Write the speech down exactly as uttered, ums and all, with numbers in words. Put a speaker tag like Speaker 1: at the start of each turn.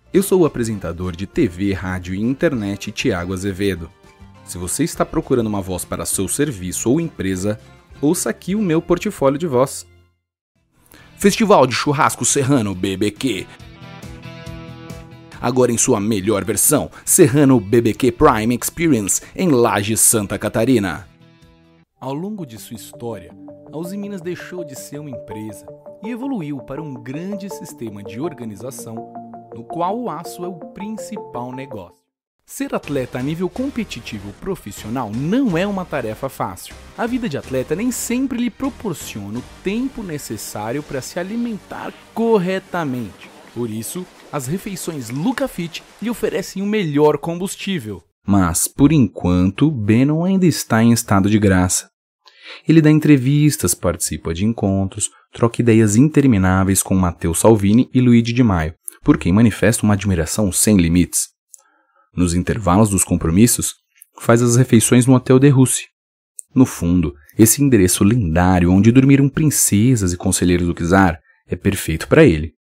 Speaker 1: Eu sou o apresentador de T V, rádio e internet Thiago Azevedo. Se você está procurando uma voz para seu serviço ou empresa, ouça aqui o meu portfólio de voz. Festival de Churrasco Serrano B B Q. Agora em sua melhor versão, Serrano B B Q Prime Experience, em Lages, Santa Catarina. Ao longo de sua história, a Uzi Minas deixou de ser uma empresa e evoluiu para um grande sistema de organização, no qual o aço é o principal negócio. Ser atleta a nível competitivo profissional não é uma tarefa fácil. A vida de atleta nem sempre lhe proporciona o tempo necessário para se alimentar corretamente. Por isso, as refeições Lucafit lhe oferecem o melhor combustível. Mas, por enquanto, Bannon ainda está em estado de graça. Ele dá entrevistas, participa de encontros, troca ideias intermináveis com Matteo Salvini e Luigi Di Maio, por quem manifesta uma admiração sem limites. Nos intervalos dos compromissos, faz as refeições no Hotel de Russie. No fundo, esse endereço lendário onde dormiram princesas e conselheiros do czar é perfeito para ele.